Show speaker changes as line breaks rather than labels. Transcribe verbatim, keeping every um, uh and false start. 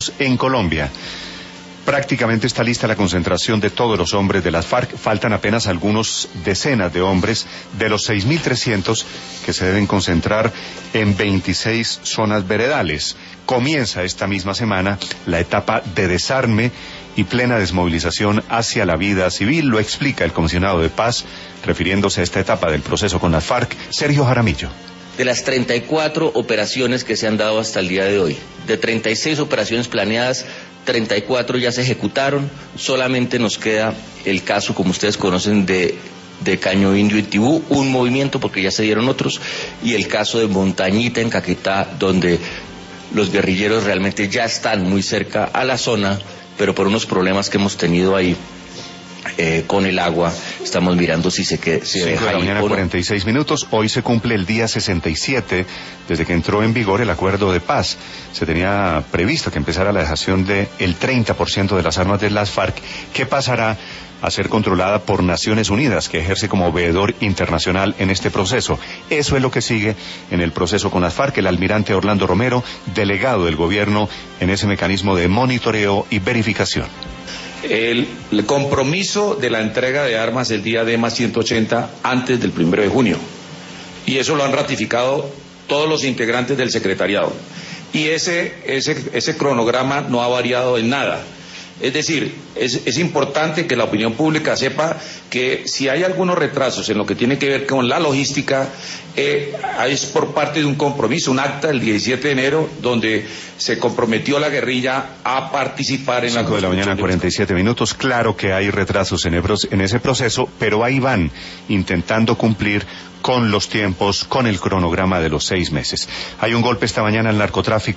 En Colombia, prácticamente está lista la concentración de todos los hombres de las FARC. Faltan apenas algunos decenas de hombres de los seis mil trescientos que se deben concentrar en veintiséis zonas veredales. Comienza esta misma semana la etapa de desarme y plena desmovilización hacia la vida civil. Lo explica el comisionado de paz, refiriéndose a esta etapa del proceso con las FARC, Sergio Jaramillo.
De las treinta y cuatro operaciones que se han dado hasta el día de hoy, de treinta y seis operaciones planeadas, treinta y cuatro ya se ejecutaron. Solamente nos queda el caso, como ustedes conocen, de, de Caño Indio y Tibú, un movimiento porque ya se dieron otros, y el caso de Montañita en Caquetá, donde los guerrilleros realmente ya están muy cerca a la zona, pero por unos problemas que hemos tenido ahí Eh, con el agua, estamos mirando si se, que, se deja
de la mañana, cuarenta y seis minutos. Hoy se cumple el día sesenta y siete desde que entró en vigor el acuerdo de paz. Se tenía previsto que empezara la dejación del treinta por ciento de las armas de las FARC, que pasará a ser controlada por Naciones Unidas, que ejerce como veedor internacional en este proceso. Eso es lo que sigue en el proceso con las FARC. El almirante Orlando Romero, delegado del gobierno en ese mecanismo de monitoreo y verificación.
El, el compromiso de la entrega de armas el día D más ciento ochenta antes del primero de junio. Y eso lo han ratificado todos los integrantes del secretariado. Y ese, ese, ese cronograma no ha variado en nada. Es decir, es, es importante que la opinión pública sepa que si hay algunos retrasos en lo que tiene que ver con la logística, eh, es por parte de un compromiso, un acta del diecisiete de enero, donde se comprometió la guerrilla a participar en la
cinco de la mañana, cuarenta y siete minutos. Claro que hay retrasos en, en ese proceso, pero ahí van intentando cumplir con los tiempos, con el cronograma de los seis meses. Hay un golpe esta mañana al narcotráfico.